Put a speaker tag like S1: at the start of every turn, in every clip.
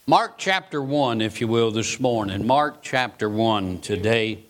S1: Mark chapter 1, if you will, this morning. Mark chapter 1 today.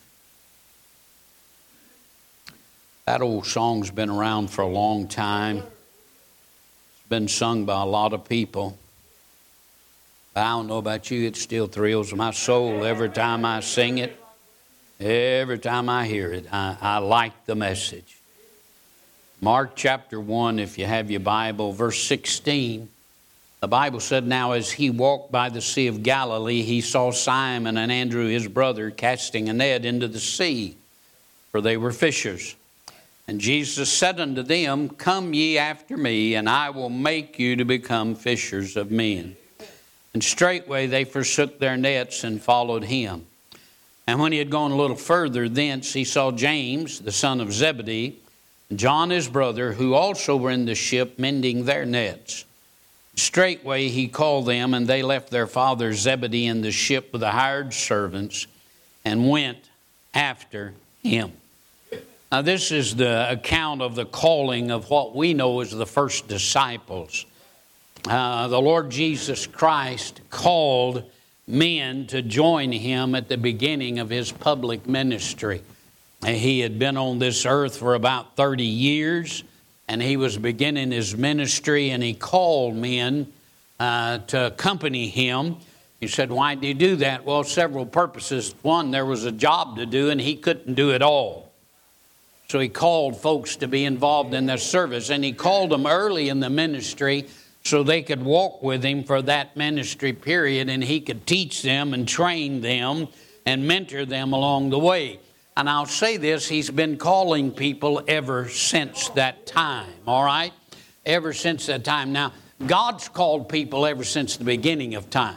S1: That old song's been around for a long time. It's been sung by a lot of people. But I don't know about you, it still thrills my soul every time I sing it. Every time I hear it, I like the message. Mark chapter 1, if you have your Bible, verse 16. The Bible said, "Now as he walked by the Sea of Galilee, he saw Simon and Andrew his brother casting a net into the sea, for they were fishers. And Jesus said unto them, Come ye after me, and I will make you to become fishers of men. And straightway they forsook their nets and followed him. And when he had gone a little further thence, he saw James, the son of Zebedee, and John his brother, who also were in the ship mending their nets. Straightway he called them, and they left their father Zebedee in the ship with the hired servants and went after him." Now this is the account of the calling of what we know as the first disciples. The Lord Jesus Christ called men to join him at the beginning of his public ministry. He had been on this earth for about 30 years. And he was beginning his ministry, and he called men to accompany him. He said, "Why did he do that?" Well, several purposes. One, there was a job to do, and he couldn't do it all. So he called folks to be involved in their service. And he called them early in the ministry so they could walk with him for that ministry period, and he could teach them and train them and mentor them along the way. And I'll say this, he's been calling people ever since that time, all right? Ever since that time. Now, God's called people ever since the beginning of time.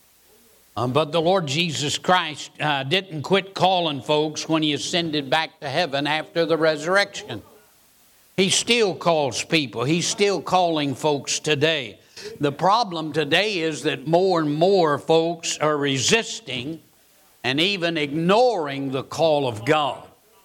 S1: But the Lord Jesus Christ didn't quit calling folks when he ascended back to heaven after the resurrection. He still calls people. He's still calling folks today. The problem today is that more and more folks are resisting and even ignoring the call of God.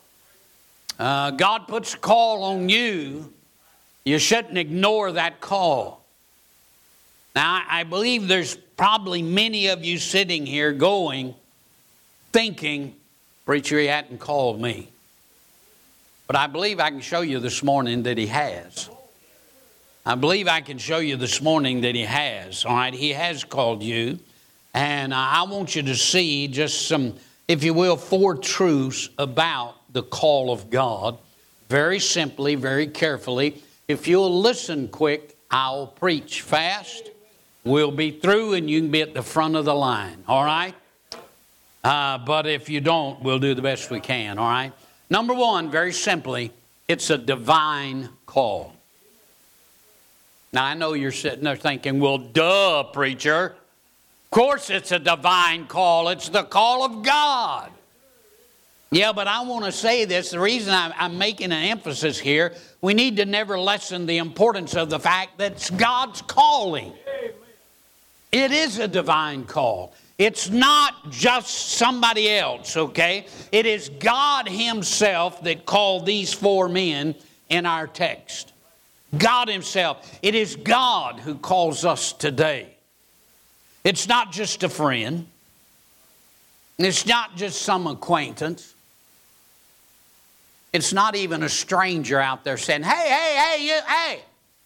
S1: God puts a call on you. You shouldn't ignore that call. Now, I believe there's probably many of you sitting here thinking, "Preacher, he hadn't called me." But I believe I can show you this morning that he has. I believe I can show you this morning that he has. All right, he has called you. And I want you to see just some, if you will, 4 truths about the call of God. Very simply, very carefully. If you'll listen quick, I'll preach fast. We'll be through and you can be at the front of the line, all right? But if you don't, we'll do the best we can, all right? Number 1, very simply, it's a divine call. Now, I know you're sitting there thinking, "Well, duh, preacher. Of course it's a divine call. It's the call of God." Yeah, but I want to say this. The reason I'm making an emphasis here, we need to never lessen the importance of the fact that it's God's calling. It is a divine call. It's not just somebody else, okay? It is God himself that called these 4 men in our text. God himself. It is God who calls us today. It's not just a friend. It's not just some acquaintance. It's not even a stranger out there saying, hey.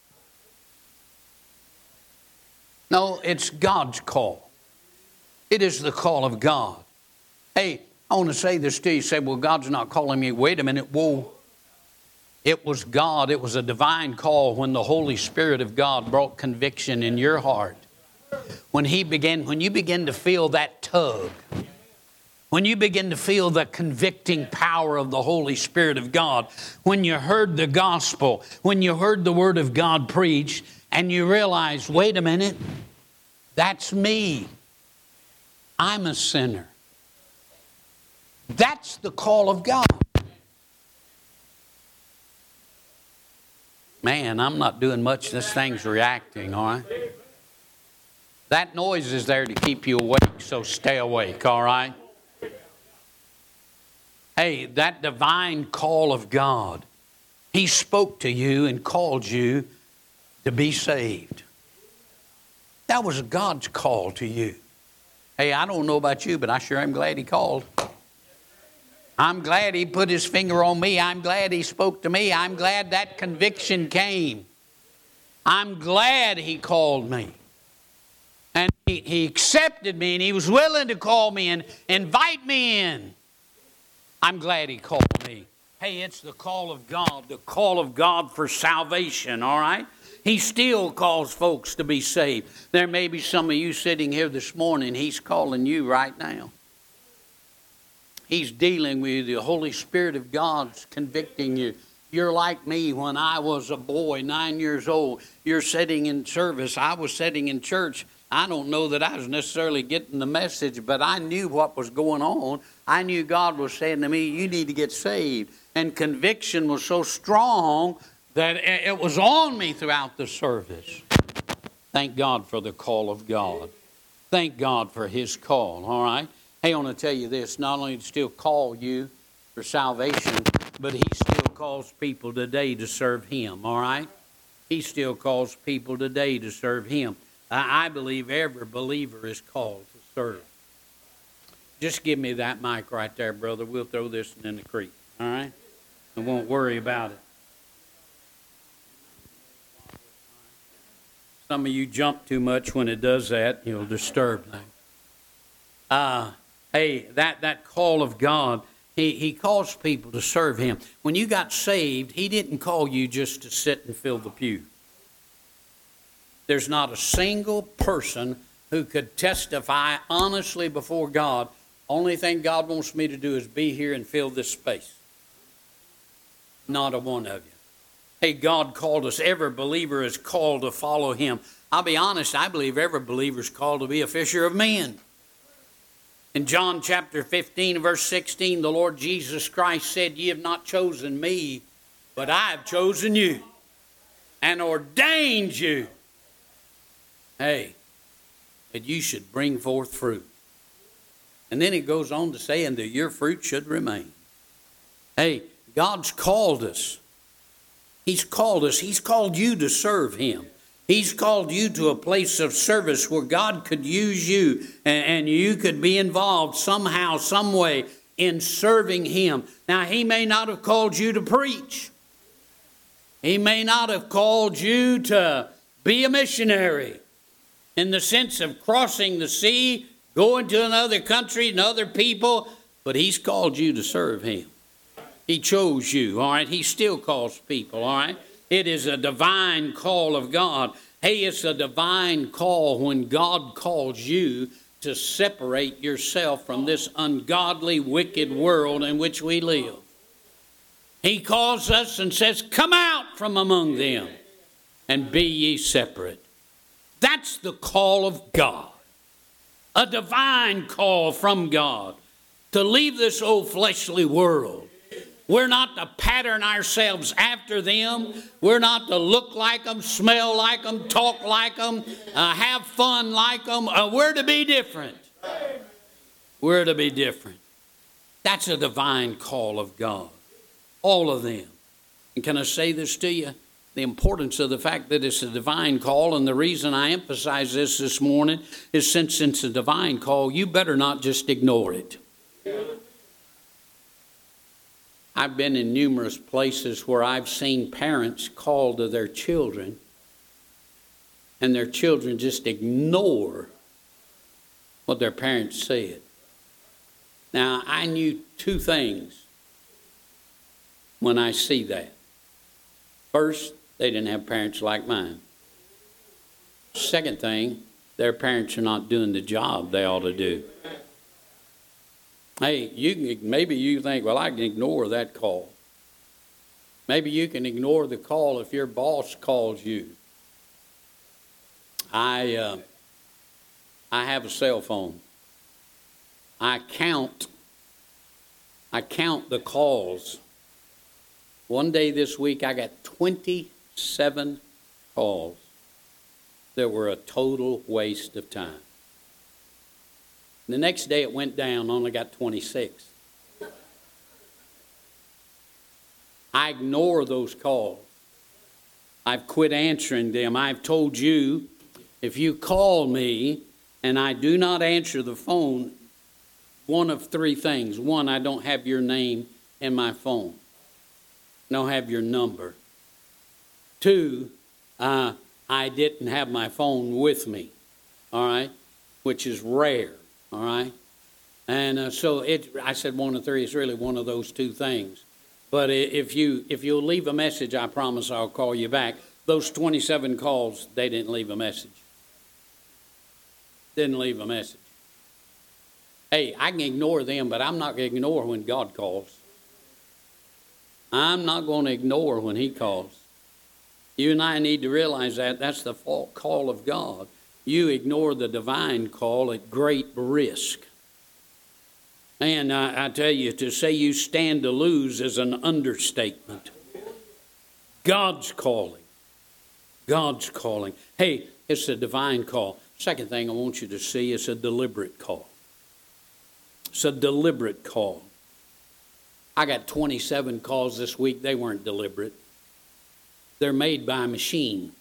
S1: No, it's God's call. It is the call of God. Hey, I want to say this to you. You say, "Well, God's not calling me." Wait a minute. Whoa. It was God. It was a divine call when the Holy Spirit of God brought conviction in your heart. When you begin to feel that tug, when you begin to feel the convicting power of the Holy Spirit of God, when you heard the gospel, when you heard the Word of God preached, and you realize, wait a minute, that's me. I'm a sinner. That's the call of God. Man, I'm not doing much. This thing's reacting, all right? That noise is there to keep you awake, so stay awake, all right? Hey, that divine call of God, he spoke to you and called you to be saved. That was God's call to you. Hey, I don't know about you, but I sure am glad He called. I'm glad He put His finger on me. I'm glad He spoke to me. I'm glad that conviction came. I'm glad He called me. And he accepted me, and He was willing to call me and invite me in. I'm glad He called me. Hey, it's the call of God for salvation, all right? He still calls folks to be saved. There may be some of you sitting here this morning, He's calling you right now. He's dealing with you. The Holy Spirit of God's convicting you. You're like me when I was a boy, 9 years old. You're sitting in service. I was sitting in church. I don't know that I was necessarily getting the message, but I knew what was going on. I knew God was saying to me, you need to get saved. And conviction was so strong that it was on me throughout the service. Thank God for the call of God. Thank God for His call, all right? Hey, I want to tell you this. Not only does He still call you for salvation, but He still calls people today to serve Him, all right? He still calls people today to serve Him. I believe every believer is called to serve. Just give me that mic right there, brother. We'll throw this in the creek, all right? I won't worry about it. Some of you jump too much when it does that. You'll disturb things. Hey, that call of God, He calls people to serve Him. When you got saved, He didn't call you just to sit and fill the pew. There's not a single person who could testify honestly before God, only thing God wants me to do is be here and fill this space. Not a one of you. Hey, God called us. Every believer is called to follow Him. I'll be honest, I believe every believer is called to be a fisher of men. In John chapter 15, verse 16, the Lord Jesus Christ said, ye have not chosen me, but I have chosen you and ordained you. Hey, that you should bring forth fruit. And then it goes on to say, and that your fruit should remain. Hey, God's called us. He's called us. He's called you to serve Him. He's called you to a place of service where God could use you and you could be involved somehow, some way in serving Him. Now, He may not have called you to preach. He may not have called you to be a missionary in the sense of crossing the sea, going to another country and other people, but He's called you to serve Him. He chose you, all right? He still calls people, all right? It is a divine call of God. Hey, it's a divine call when God calls you to separate yourself from this ungodly, wicked world in which we live. He calls us and says, come out from among them and be ye separate. That's the call of God. A divine call from God to leave this old fleshly world. We're not to pattern ourselves after them. We're not to look like them, smell like them, talk like them, have fun like them. We're to be different. We're to be different. That's a divine call of God. All of them. And can I say this to you? The importance of the fact that it's a divine call, and the reason I emphasize this morning is since it's a divine call, you better not just ignore it. I've been in numerous places where I've seen parents call to their children, and their children just ignore what their parents said. Now, I knew two things when I see that. First, they didn't have parents like mine. Second thing, their parents are not doing the job they ought to do. Hey, maybe you think, well, I can ignore that call. Maybe you can ignore the call if your boss calls you. I have a cell phone. I count the calls. One day this week, I got 27 calls that were a total waste of time. The next day it went down, only got 26. I ignore those calls. I've quit answering them. I've told you if you call me and I do not answer the phone, one of three things. One, I don't have your name in my phone. I don't have your number. Two, I didn't have my phone with me, all right, which is rare, all right. And so I said one of three. It's really one of those two things. But if you'll leave a message, I promise I'll call you back. Those 27 calls, they didn't leave a message. Didn't leave a message. Hey, I can ignore them, but I'm not going to ignore when God calls. I'm not going to ignore when He calls. You and I need to realize that that's the call of God. You ignore the divine call at great risk. And I tell you, to say you stand to lose is an understatement. God's calling. God's calling. Hey, it's a divine call. Second thing I want you to see is a deliberate call. It's a deliberate call. I got 27 calls this week. They weren't deliberate. They're made by a machine.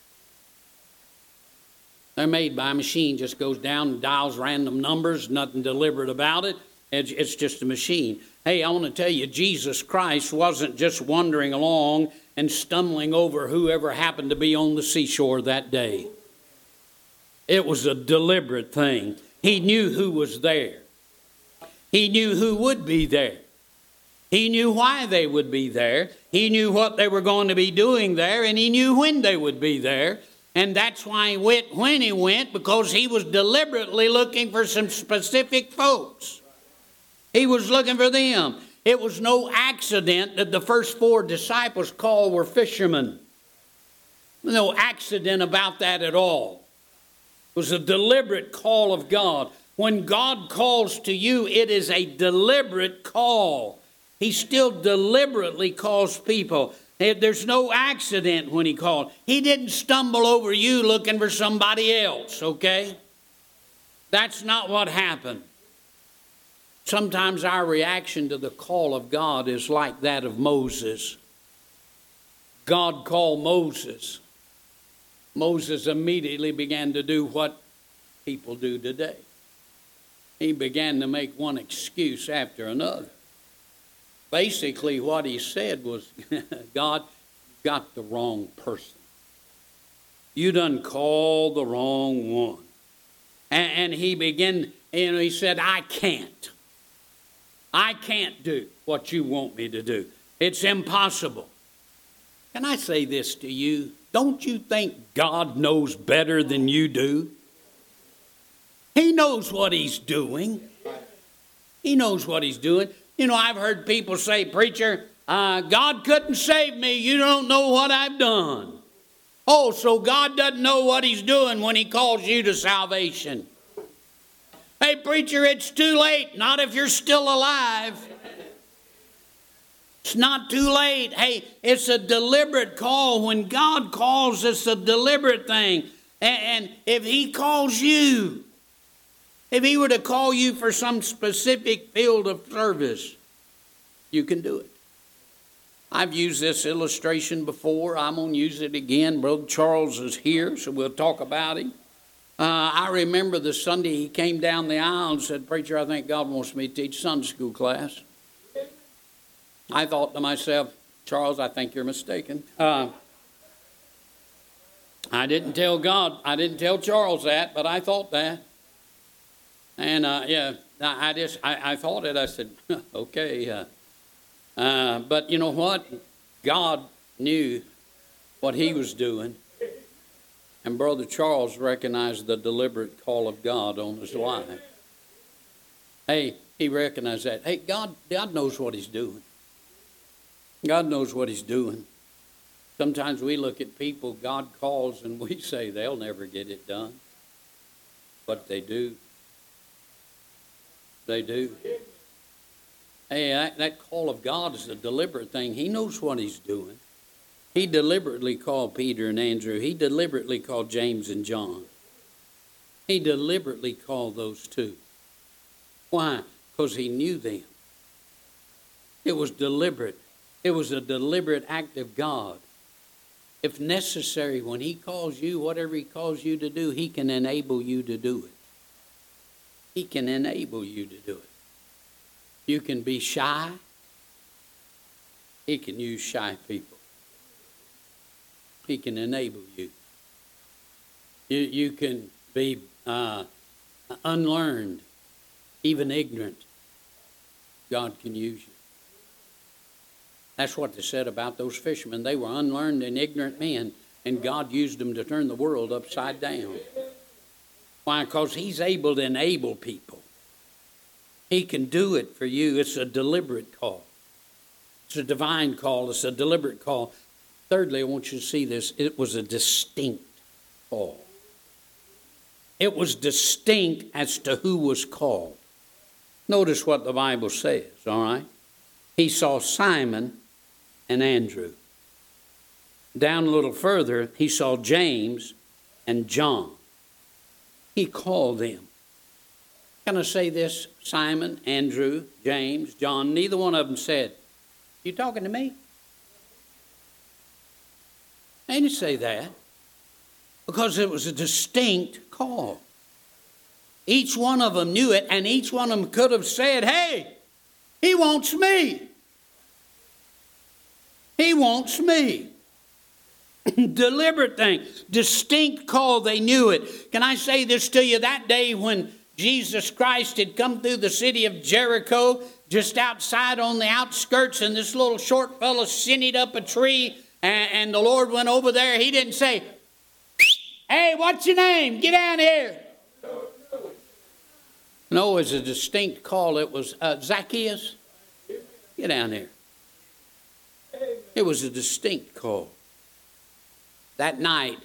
S1: They're made by a machine. Just goes down and dials random numbers. Nothing deliberate about it. It's just a machine. Hey, I want to tell you, Jesus Christ wasn't just wandering along and stumbling over whoever happened to be on the seashore that day. It was a deliberate thing. He knew who was there. He knew who would be there. He knew why they would be there. He knew what they were going to be doing there, and He knew when they would be there. And that's why He went when He went, because He was deliberately looking for some specific folks. He was looking for them. It was no accident that the first 4 disciples called were fishermen. No accident about that at all. It was a deliberate call of God. When God calls to you, it is a deliberate call. He still deliberately calls people. There's no accident when He called. He didn't stumble over you looking for somebody else, okay? That's not what happened. Sometimes our reaction to the call of God is like that of Moses. God called Moses. Moses immediately began to do what people do today. He began to make one excuse after another. Basically, what he said was, God, you got the wrong person. You done called the wrong one. And he began, he said, I can't. I can't do what you want me to do. It's impossible. Can I say this to you? Don't you think God knows better than you do? He knows what He's doing. He knows what He's doing. You know, I've heard people say, preacher, God couldn't save me. You don't know what I've done. Oh, so God doesn't know what He's doing when He calls you to salvation. Hey, preacher, it's too late. Not if you're still alive. It's not too late. Hey, it's a deliberate call. When God calls, it's a deliberate thing. And if He calls you, if He were to call you for some specific field of service, you can do it. I've used this illustration before. I'm going to use it again. Brother Charles is here, so we'll talk about him. I remember the Sunday he came down the aisle and said, preacher, I think God wants me to teach Sunday school class. I thought to myself, Charles, I think you're mistaken. I didn't tell Charles that, but I thought that. And I thought it. I said, okay. But you know what? God knew what He was doing. And Brother Charles recognized the deliberate call of God on his life. Hey, he recognized that. Hey, God knows what He's doing. God knows what He's doing. Sometimes we look at people God calls and we say they'll never get it done. But they do. They do. Hey, that call of God is a deliberate thing. He knows what He's doing. He deliberately called Peter and Andrew. He deliberately called James and John. He deliberately called those two. Why? Because He knew them. It was deliberate. It was a deliberate act of God. If necessary, when he calls you, whatever he calls you to do, he can enable you to do it. He can enable you to do it. You can be shy. He can use shy people. He can enable you. You can be unlearned, even ignorant. God can use you. That's what they said about those fishermen. They were unlearned and ignorant men, and God used them to turn the world upside down. Why? Because he's able to enable people. He can do it for you. It's a deliberate call. It's a divine call. It's a deliberate call. Thirdly, I want you to see this. It was a distinct call. It was distinct as to who was called. Notice what the Bible says, all right? He saw Simon and Andrew. Down a little further, he saw James and John. He called them. Can I say this? Simon, Andrew, James, John, neither one of them said, "You talking to me?" They didn't say that, because it was a distinct call. Each one of them knew it, and each one of them could have said, "Hey, he wants me. He wants me." Deliberate thing, distinct call, they knew it. Can I say this to you? That day when Jesus Christ had come through the city of Jericho, just outside on the outskirts, and this little short fellow shinnied up a tree, and the Lord went over there. He didn't say, "Hey, what's your name? Get down here." No, it was a distinct call. It was, "Zacchaeus, get down here." It was a distinct call. That night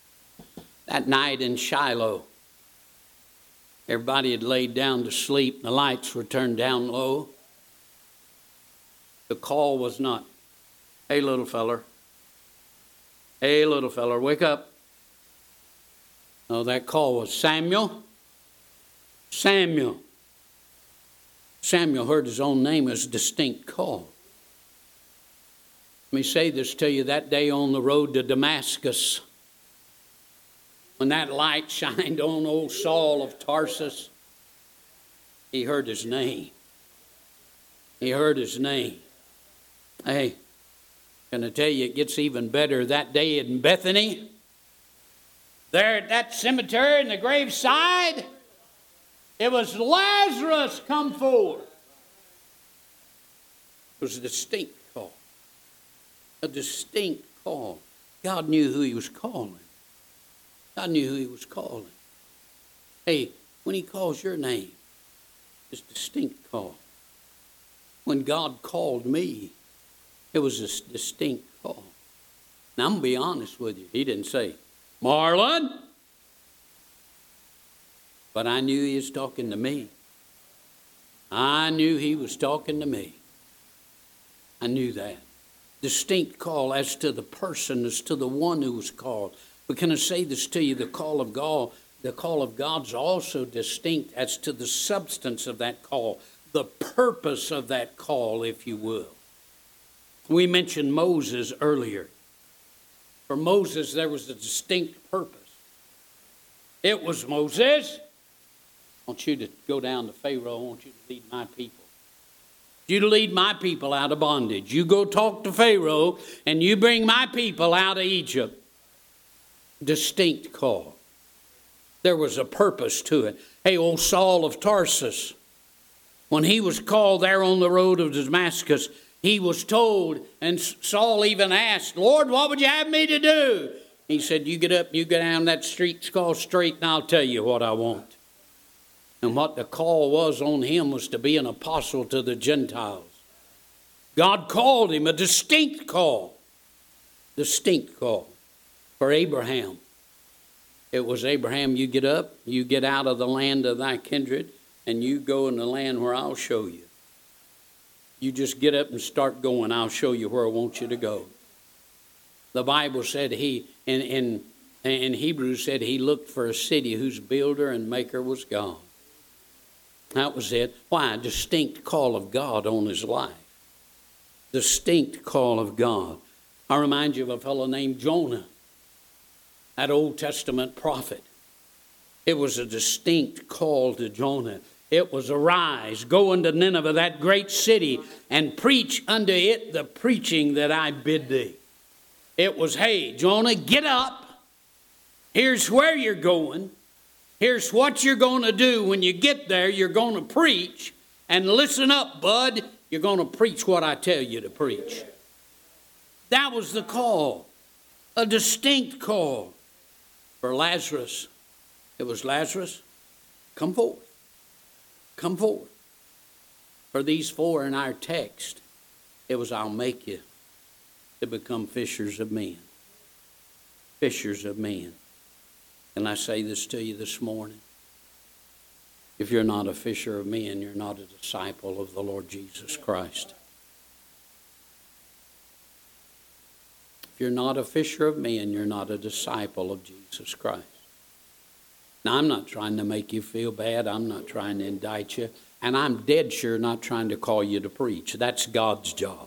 S1: in Shiloh, everybody had laid down to sleep. The lights were turned down low. The call was not, "Hey, little feller. Hey, little feller, wake up." No, that call was, "Samuel. Samuel." Samuel heard his own name as a distinct call. Let me say this to you. That day on the road to Damascus, when that light shined on old Saul of Tarsus, he heard his name. He heard his name. Hey, can I tell you, it gets even better. That day in Bethany, there at that cemetery in the graveside, it was, "Lazarus, come forth." It was a distinct call. A distinct call. God knew who he was calling. God knew who he was calling. Hey, when he calls your name, it's a distinct call. When God called me, it was a distinct call. Now, I'm going to be honest with you. He didn't say, "Marlon." But I knew he was talking to me. I knew he was talking to me. I knew that. Distinct call as to the person, as to the one who was called. But can I say this to you? The call of God's also distinct as to the substance of that call, the purpose of that call, if you will. We mentioned Moses earlier. For Moses, there was a distinct purpose. It was, "Moses, I want you to go down to Pharaoh. I want you to lead my people. You to lead my people out of bondage. You go talk to Pharaoh, and you bring my people out of Egypt." Distinct call. There was a purpose to it. Hey, old Saul of Tarsus, when he was called there on the road of Damascus, he was told, and Saul even asked, "Lord, what would you have me to do?" He said, "You get up, you go down that street, it's called straight, and I'll tell you what I want." And what the call was on him was to be an apostle to the Gentiles. God called him, a distinct call. Distinct call. For Abraham, it was, "Abraham, you get up, you get out of the land of thy kindred, and you go in the land where I'll show you. You just get up and start going. I'll show you where I want you to go." The Bible said in Hebrews said he looked for a city whose builder and maker was God. That was it. Why? Distinct call of God on his life. Distinct call of God. I remind you of a fellow named Jonah, that Old Testament prophet. It was a distinct call to Jonah. It was, arise, go unto Nineveh, that great city, and preach unto it the preaching that I bid thee. It was, hey, Jonah, get up. Here's where you're going. Here's what you're going to do. When you get there, you're going to preach. And listen up, bud. You're going to preach what I tell you to preach. That was the call, a distinct call. For Lazarus, it was, Lazarus, come forth. Come forth. For these four in our text, it was, I'll make you to become fishers of men. Fishers of men. And I say this to you this morning. If you're not a fisher of men, you're not a disciple of the Lord Jesus Christ. If you're not a fisher of men, you're not a disciple of Jesus Christ. Now, I'm not trying to make you feel bad. I'm not trying to indict you. And I'm dead sure not trying to call you to preach. That's God's job.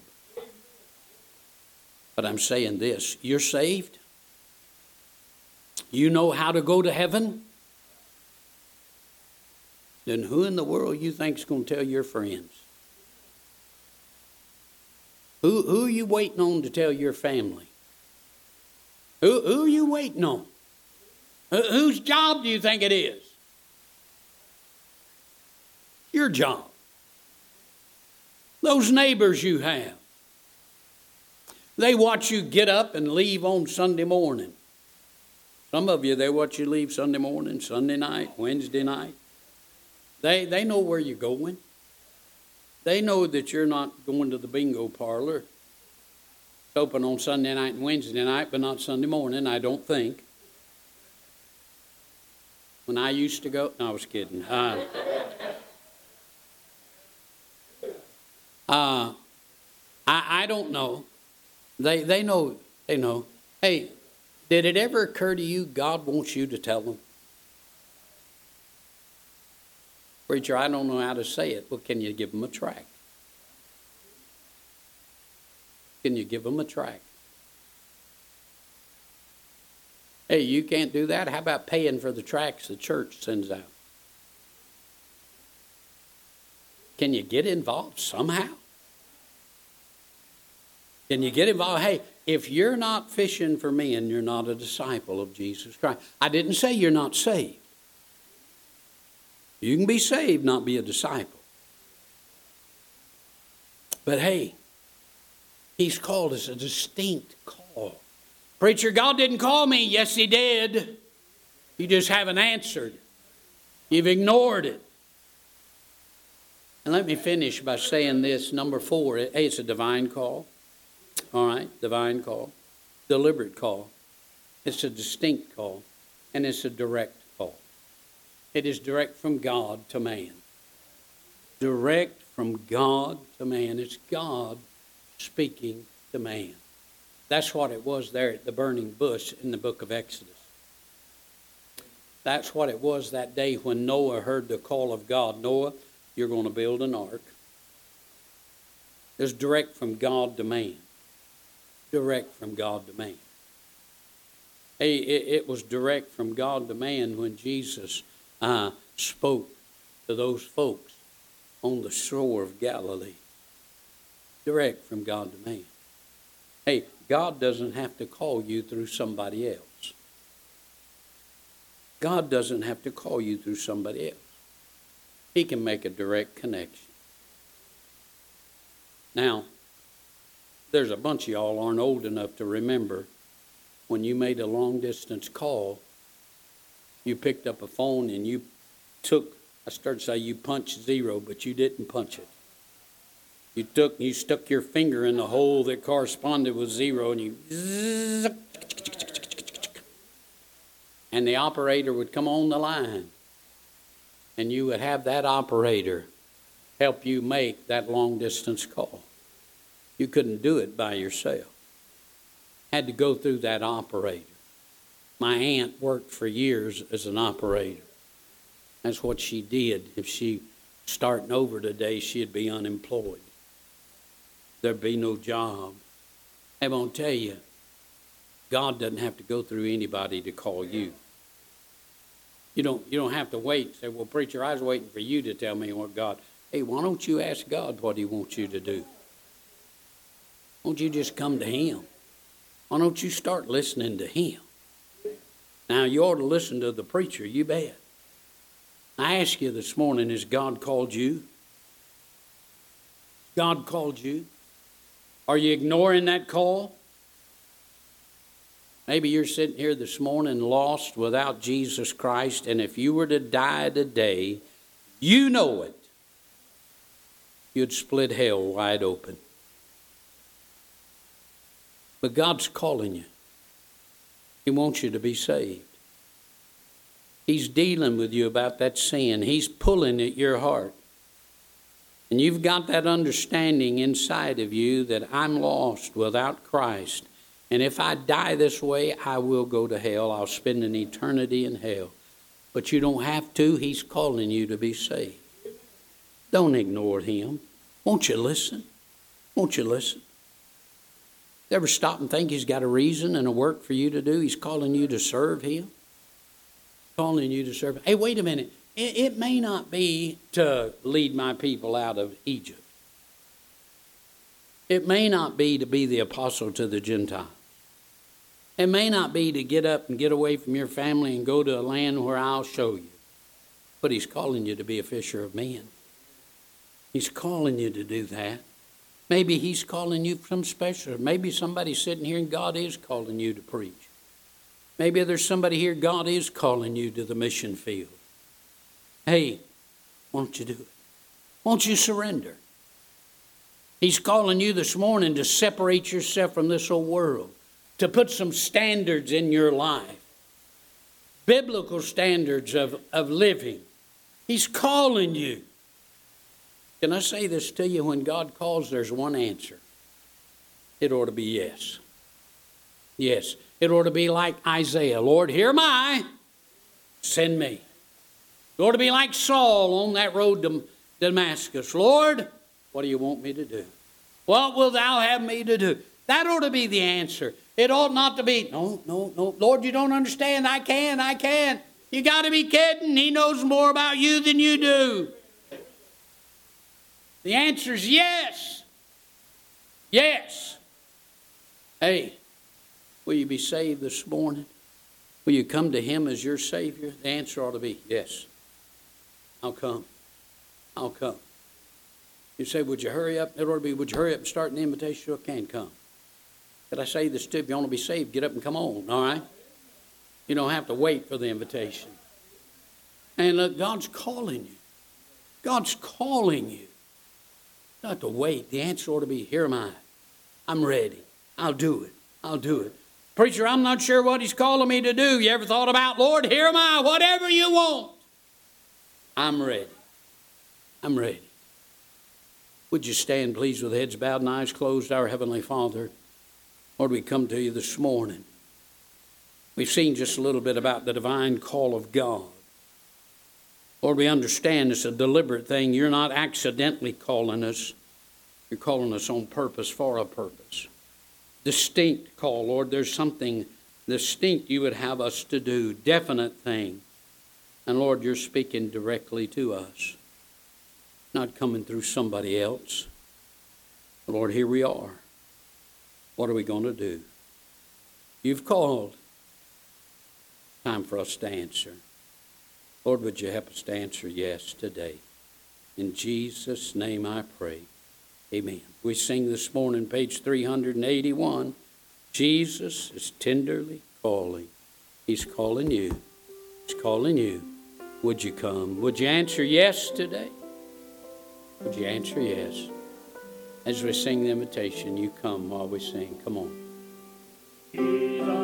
S1: But I'm saying this. You're saved. You know how to go to heaven. Then who in the world you think is going to tell your friends? Who are you waiting on to tell your family? Who are you waiting on? Whose job do you think it is? Your job. Those neighbors you have. They watch you get up and leave on Sunday morning. Some of you, they watch you leave Sunday morning, Sunday night, Wednesday night. They know where you're going. They know that you're not going to the bingo parlor. It's open on Sunday night and Wednesday night, but not Sunday morning, I don't think. When I used to go, no, I was kidding. I don't know. They know. They know. Hey, did it ever occur to you God wants you to tell them? Preacher, I don't know how to say it. Well, can you give them a tract? Can you give them a tract? Hey, you can't do that. How about paying for the tracts the church sends out? Can you get involved somehow? Can you get involved? Hey, if you're not fishing for men, you're not a disciple of Jesus Christ. I didn't say you're not saved. You can be saved, not be a disciple. But hey, he's called us a distinct call. Preacher, God didn't call me. Yes, he did. You just haven't answered. You've ignored it. And let me finish by saying this, number 4. Hey, it's a divine call. All right, divine call. Deliberate call. It's a distinct call. And it's a direct call. It is direct from God to man. Direct from God to man. It's God speaking to man. That's what it was there at the burning bush in the book of Exodus. That's what it was that day when Noah heard the call of God. Noah, you're going to build an ark. It's direct from God to man. Direct from God to man. Hey, it was direct from God to man when Jesus spoke to those folks on the shore of Galilee. Direct from God to man. Hey, God doesn't have to call you through somebody else. God doesn't have to call you through somebody else. He can make a direct connection. Now, there's a bunch of y'all aren't old enough to remember when you made a long-distance call, you picked up a phone and you took, I started to say you punched 0, but you didn't punch it. You stuck your finger in the hole that corresponded with 0 and you and the operator would come on the line and you would have that operator help you make that long distance call. You couldn't do it by yourself. Had to go through that operator. My aunt worked for years as an operator. That's what she did. If she starting over today, she'd be unemployed. There'd be no job. I'm going to tell you, God doesn't have to go through anybody to call you. You don't have to wait and say, well, preacher, I was waiting for you to tell me what God. Hey, why don't you ask God what he wants you to do? Why don't you just come to him? Why don't you start listening to him? Now, you ought to listen to the preacher, you bet. I ask you this morning, has God called you? God called you? Are you ignoring that call? Maybe you're sitting here this morning lost without Jesus Christ, and if you were to die today, you know it, you'd split hell wide open. But God's calling you. He wants you to be saved. He's dealing with you about that sin. He's pulling at your heart. And you've got that understanding inside of you that I'm lost without Christ. And if I die this way, I will go to hell. I'll spend an eternity in hell. But you don't have to. He's calling you to be saved. Don't ignore him. Won't you listen? Won't you listen? Ever stop and think he's got a reason and a work for you to do? He's calling you to serve him. Calling you to serve. Hey, wait a minute. It may not be to lead my people out of Egypt. It may not be to be the apostle to the Gentiles. It may not be to get up and get away from your family and go to a land where I'll show you. But he's calling you to be a fisher of men. He's calling you to do that. Maybe he's calling you from special. Maybe somebody's sitting here and God is calling you to preach. Maybe there's somebody here, God is calling you to the mission field. Hey, won't you do it? Won't you surrender? He's calling you this morning to separate yourself from this old world, to put some standards in your life, biblical standards of living. He's calling you. Can I say this to you? When God calls, there's one answer. It ought to be yes. Yes. It ought to be like Isaiah. Lord, here am I. Send me. It ought to be like Saul on that road to Damascus. Lord, what do you want me to do? What will thou have me to do? That ought to be the answer. It ought not to be, no. Lord, you don't understand. I can. You got to be kidding. He knows more about you than you do. The answer is yes. Yes. Hey, will you be saved this morning? Will you come to him as your Savior? The answer ought to be yes. I'll come. I'll come. You say, would you hurry up? It ought to be, would you hurry up and start an invitation? Sure can come. Could I say this too? If you want to be saved, get up and come on, all right? You don't have to wait for the invitation. And look, God's calling you. God's calling you. You don't have to wait. The answer ought to be, here am I. I'm ready. I'll do it. I'll do it. Preacher, I'm not sure what he's calling me to do. You ever thought about, Lord, here am I, whatever you want. I'm ready. I'm ready. Would you stand, please, with heads bowed and eyes closed? Our Heavenly Father, Lord, we come to you this morning. We've seen just a little bit about the divine call of God. Lord, we understand it's a deliberate thing. You're not accidentally calling us. You're calling us on purpose, for a purpose. Distinct call, Lord. There's something distinct you would have us to do, definite thing. And Lord, you're speaking directly to us, not coming through somebody else. Lord, here we are. What are we going to do? You've called. Time for us to answer. Lord, would you help us to answer yes today? In Jesus' name I pray. Amen. We sing this morning, page 381. Jesus is tenderly calling. He's calling you. He's calling you. Would you come? Would you answer yes today? Would you answer yes? As we sing the invitation, you come while we sing. Come on.